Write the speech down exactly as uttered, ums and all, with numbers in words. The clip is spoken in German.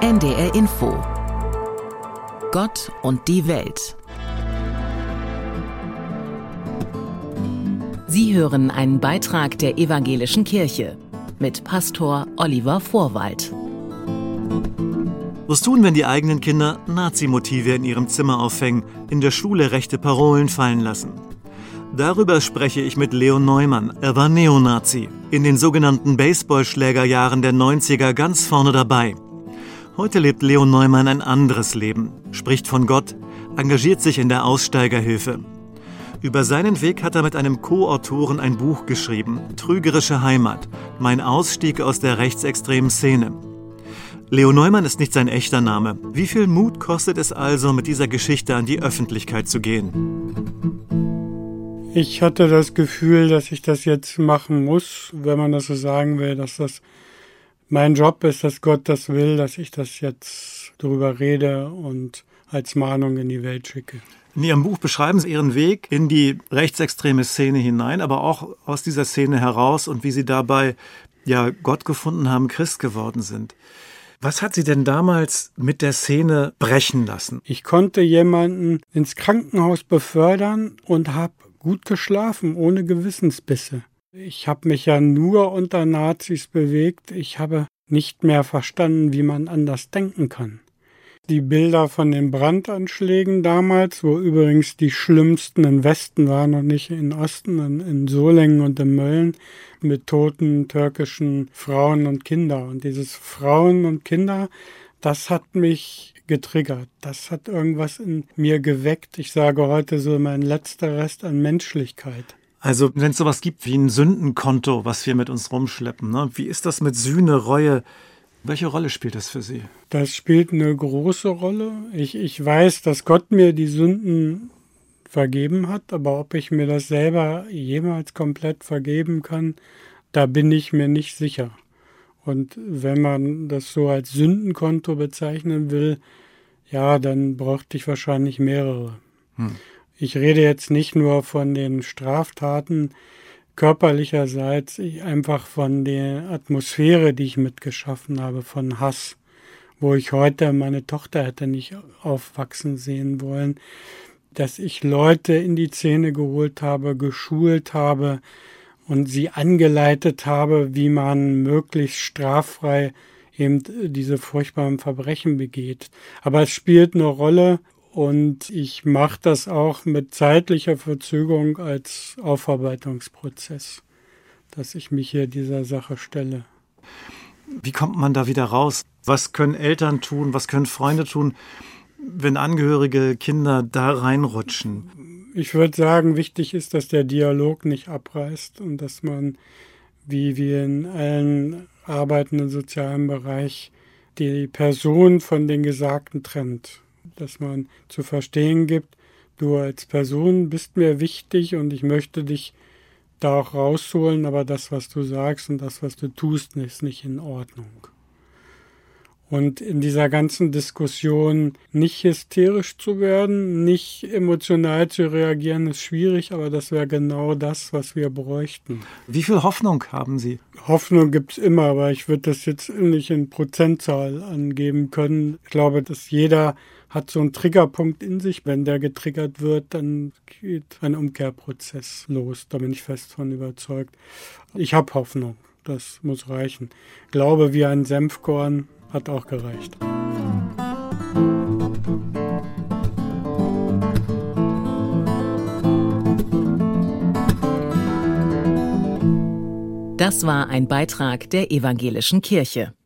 N D R Info. Gott und die Welt. Sie hören einen Beitrag der Evangelischen Kirche mit Pastor Oliver Vorwald. Was tun, wenn die eigenen Kinder Nazi-Motive in ihrem Zimmer aufhängen, in der Schule rechte Parolen fallen lassen? Darüber spreche ich mit Leo Neumann. Er war Neonazi, in den sogenannten Baseballschlägerjahren der neunziger ganz vorne dabei. Heute lebt Leo Neumann ein anderes Leben, spricht von Gott, engagiert sich in der Aussteigerhilfe. Über seinen Weg hat er mit einem Co-Autoren ein Buch geschrieben, Trügerische Heimat, mein Ausstieg aus der rechtsextremen Szene. Leo Neumann ist nicht sein echter Name. Wie viel Mut kostet es also, mit dieser Geschichte an die Öffentlichkeit zu gehen? Ich hatte das Gefühl, dass ich das jetzt machen muss, wenn man das so sagen will, dass das mein Job ist, dass Gott das will, dass ich das jetzt darüber rede und als Mahnung in die Welt schicke. In Ihrem Buch beschreiben Sie Ihren Weg in die rechtsextreme Szene hinein, aber auch aus dieser Szene heraus und wie Sie dabei ja Gott gefunden haben, Christ geworden sind. Was hat Sie denn damals mit der Szene brechen lassen? Ich konnte jemanden ins Krankenhaus befördern und habe gut geschlafen, ohne Gewissensbisse. Ich habe mich ja nur unter Nazis bewegt. Ich habe nicht mehr verstanden, wie man anders denken kann. Die Bilder von den Brandanschlägen damals, wo übrigens die schlimmsten im Westen waren und nicht im Osten, in, in Solingen und in Mölln, mit toten türkischen Frauen und Kindern. Und dieses Frauen und Kinder, das hat mich getriggert. Das hat irgendwas in mir geweckt. Ich sage heute so mein letzter Rest an Menschlichkeit. Also wenn es sowas gibt wie ein Sündenkonto, was wir mit uns rumschleppen, ne? Wie ist das mit Sühne, Reue? Welche Rolle spielt das für Sie? Das spielt eine große Rolle. Ich, ich weiß, dass Gott mir die Sünden vergeben hat, aber ob ich mir das selber jemals komplett vergeben kann, da bin ich mir nicht sicher. Und wenn man das so als Sündenkonto bezeichnen will, ja, dann bräuchte ich wahrscheinlich mehrere. Hm. Ich rede jetzt nicht nur von den Straftaten körperlicherseits, einfach von der Atmosphäre, die ich mitgeschaffen habe, von Hass, wo ich heute meine Tochter hätte nicht aufwachsen sehen wollen, dass ich Leute in die Szene geholt habe, geschult habe und sie angeleitet habe, wie man möglichst straffrei eben diese furchtbaren Verbrechen begeht. Aber es spielt eine Rolle. Und ich mache das auch mit zeitlicher Verzögerung als Aufarbeitungsprozess, dass ich mich hier dieser Sache stelle. Wie kommt man da wieder raus? Was können Eltern tun, was können Freunde tun, wenn Angehörige, Kinder da reinrutschen? Ich würde sagen, wichtig ist, dass der Dialog nicht abreißt und dass man, wie wir in allen Arbeiten im sozialen Bereich, die Person von den Gesagten trennt. Dass man zu verstehen gibt, du als Person bist mir wichtig und ich möchte dich da auch rausholen, aber das, was du sagst und das, was du tust, ist nicht in Ordnung. Und in dieser ganzen Diskussion nicht hysterisch zu werden, nicht emotional zu reagieren, ist schwierig, aber das wäre genau das, was wir bräuchten. Wie viel Hoffnung haben Sie? Hoffnung gibt es immer, aber ich würde das jetzt nicht in Prozentzahl angeben können. Ich glaube, dass jeder hat so einen Triggerpunkt in sich. Wenn der getriggert wird, dann geht ein Umkehrprozess los. Da bin ich fest von überzeugt. Ich habe Hoffnung. Das muss reichen. Glaube wie ein Senfkorn hat auch gereicht. Das war ein Beitrag der Evangelischen Kirche.